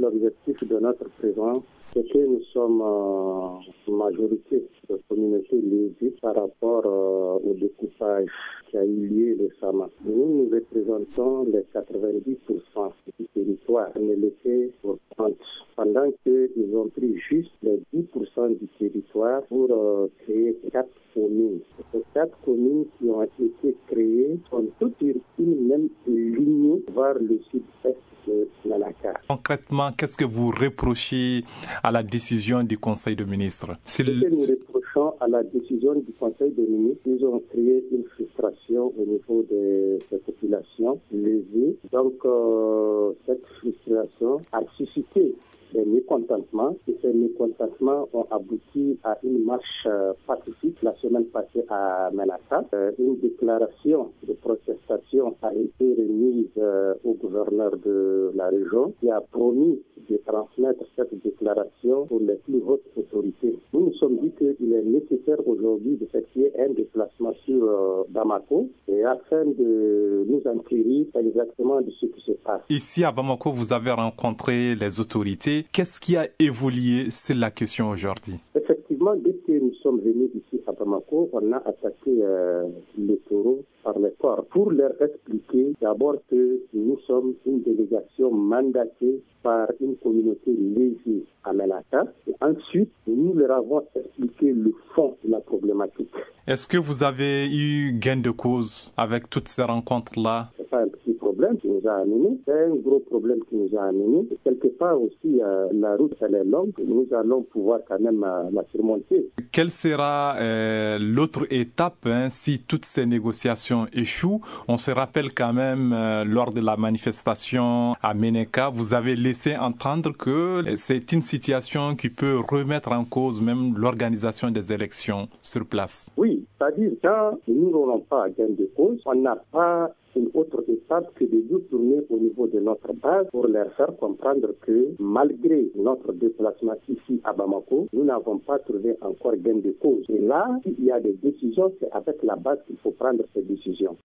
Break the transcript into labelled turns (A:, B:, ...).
A: l'objectif de notre présence, c'est que nous sommes en majorité de communautés lésées par rapport au découpage qui a eu lieu récemment. Nous représentons les 90% du territoire, mais laissé pour 30%, pendant qu'ils ont pris juste les 10% du territoire pour créer 4 communes. Ces 4 communes qui ont été créées sont toutes une même ligne vers le sud-est de Malaka.
B: Concrètement, qu'est-ce que vous reprochez à la décision du Conseil des ministres?
A: Ce que nous reprochons à la décision du Conseil des ministres, ils ont créé une frustration au niveau des populations lésées. Donc, cette frustration a suscité des mécontentements, et ces mécontentements ont abouti à une marche pacifique la semaine passée à Menaka. Une déclaration de protestation a été remise au gouverneur de la région qui a promis de transmettre cette déclaration pour les plus hautes autorités. Nous nous sommes dit qu'il est nécessaire aujourd'hui d'effectuer un déplacement sur Bamako et afin de nous enquérir exactement de ce qui se passe.
B: Ici à Bamako, vous avez rencontré les autorités. Qu'est-ce qui a évolué sur la question aujourd'hui?
A: Effectivement, dès que nous sommes venus ici à Bamako, on a attaqué les taureaux par les corps pour leur expliquer d'abord que nous sommes une délégation mandatée par une communauté lésée à Menaka. Et ensuite, nous leur avons expliqué le fond de la problématique.
B: Est-ce que vous avez eu gain de cause avec toutes ces rencontres-là?
A: C'est pas un petit problème qui nous a amené, c'est un gros problème qui nous a amené. Et quelque part aussi, la route, elle est longue, nous allons pouvoir quand même la surmonter.
B: Quelle sera l'autre étape si toutes ces négociations échouent? On se rappelle quand même, lors de la manifestation à Menaka, vous avez laissé entendre que c'est une situation qui peut remettre en cause même l'organisation des élections sur place.
A: Oui, c'est-à-dire quand nous n'aurons pas gain de cause, on n'a pas une autre étape que de nous tourner au niveau de notre base pour leur faire comprendre que malgré notre déplacement ici à Bamako, nous n'avons pas trouvé encore gain de cause. Et là, s'il y a des décisions, c'est avec la base qu'il faut prendre ces décisions.